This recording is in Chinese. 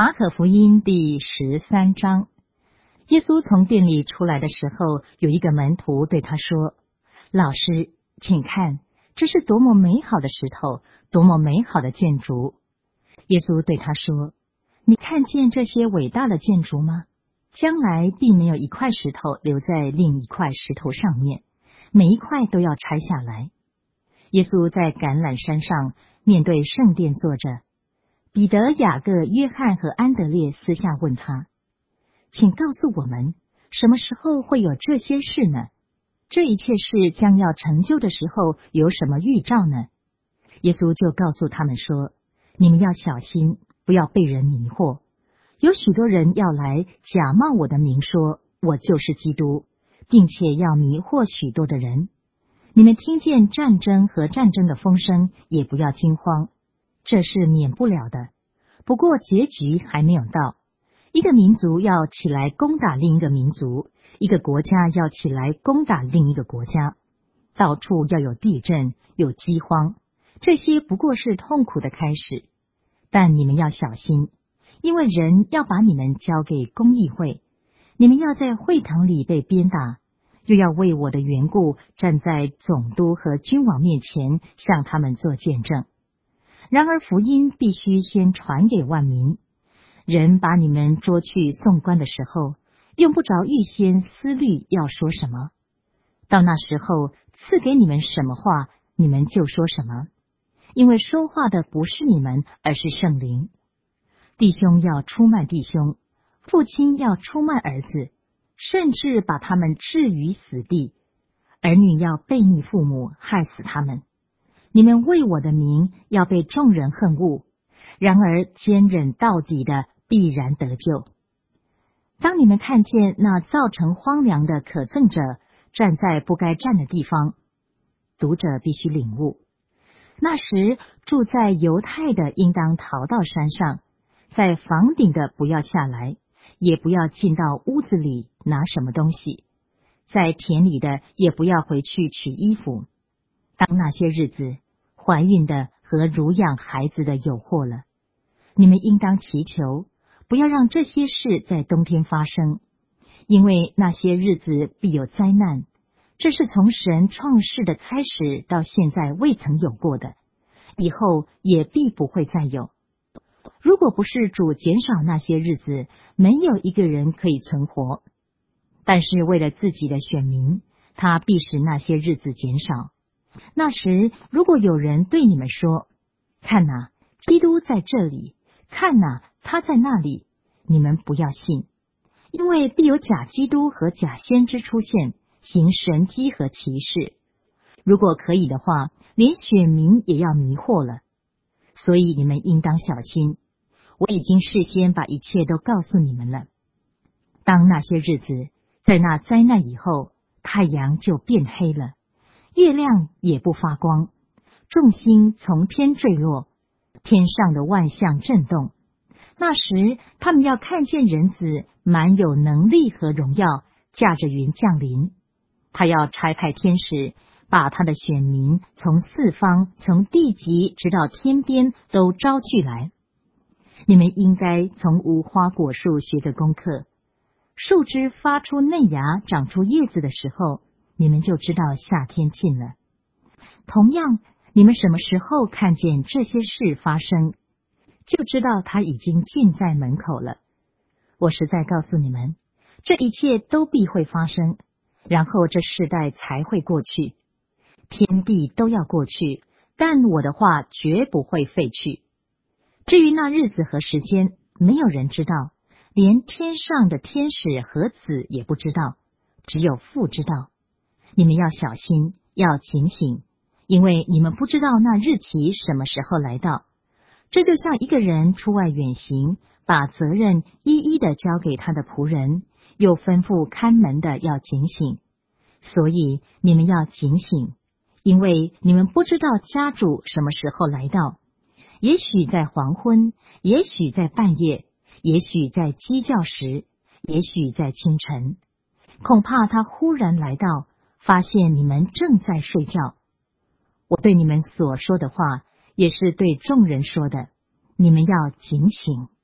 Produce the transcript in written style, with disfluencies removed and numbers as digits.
马可福音第13章，耶稣从店里出来的时候，有一个门徒对他说：“老师，请看，这是多么美好的石头，多么美好的建筑。”耶稣对他说：“你看见这些伟大的建筑吗？将来并没有一块石头留在另一块石头上面，每一块都要拆下来。”耶稣在橄榄山上面对圣殿坐着，彼得、雅各、约翰和安德烈私下问他：“请告诉我们，什么时候会有这些事呢？这一切事将要成就的时候，有什么预兆呢？”耶稣就告诉他们说：“你们要小心，不要被人迷惑。有许多人要来假冒我的名说，我就是基督，并且要迷惑许多的人。你们听见战争和战争的风声，也不要惊慌，这是免不了的。不过结局还没有到。一个民族要起来攻打另一个民族，一个国家要起来攻打另一个国家，到处要有地震，有饥荒，这些不过是痛苦的开始。但你们要小心，因为人要把你们交给公议会，你们要在会堂里被鞭打，又要为我的缘故站在总督和君王面前，向他们做见证。然而福音必须先传给万民。人把你们捉去送官的时候，用不着预先思虑要说什么。到那时候赐给你们什么话，你们就说什么，因为说话的不是你们，而是圣灵。弟兄要出卖弟兄，父亲要出卖儿子，甚至把他们置于死地。儿女要悖逆父母，害死他们。你们为我的名要被众人恨恶，然而坚忍到底的必然得救。当你们看见那造成荒凉的可憎者站在不该站的地方，读者必须领悟，那时住在犹太的应当逃到山上，在房顶的不要下来，也不要进到屋子里拿什么东西，在田里的也不要回去取衣服。当那些日子，怀孕的和乳养孩子的有祸了。你们应当祈求，不要让这些事在冬天发生，因为那些日子必有灾难，这是从神创世的开始到现在未曾有过的，以后也必不会再有。如果不是主减少那些日子，没有一个人可以存活。但是为了自己的选民，他必使那些日子减少。那时如果有人对你们说：“看哪，基督在这里，看哪，他在那里”，你们不要信，因为必有假基督和假先知出现，行神迹和奇事。如果可以的话，连选民也要迷惑了。所以你们应当小心。我已经事先把一切都告诉你们了。当那些日子，在那灾难以后，太阳就变黑了，月亮也不发光，众星从天坠落，天上的万象震动。那时他们要看见人子满有能力和荣耀，驾着云降临。他要差派天使，把他的选民从四方，从地极直到天边都招聚来。你们应该从无花果树学个功课。树枝发出嫩芽，长出叶子的时候，你们就知道夏天近了。同样，你们什么时候看见这些事发生，就知道它已经近在门口了。我实在告诉你们，这一切都必会发生，然后这世代才会过去。天地都要过去，但我的话绝不会废去。至于那日子和时间，没有人知道，连天上的天使和子也不知道，只有父知道。你们要小心，要警醒，因为你们不知道那日期什么时候来到。这就像一个人出外远行，把责任一一的交给他的仆人，又吩咐看门的要警醒。所以你们要警醒，因为你们不知道家主什么时候来到，也许在黄昏，也许在半夜，也许在鸡叫时，也许在清晨。恐怕他忽然来到，发现你们正在睡觉。我对你们所说的话，也是对众人说的，你们要警醒。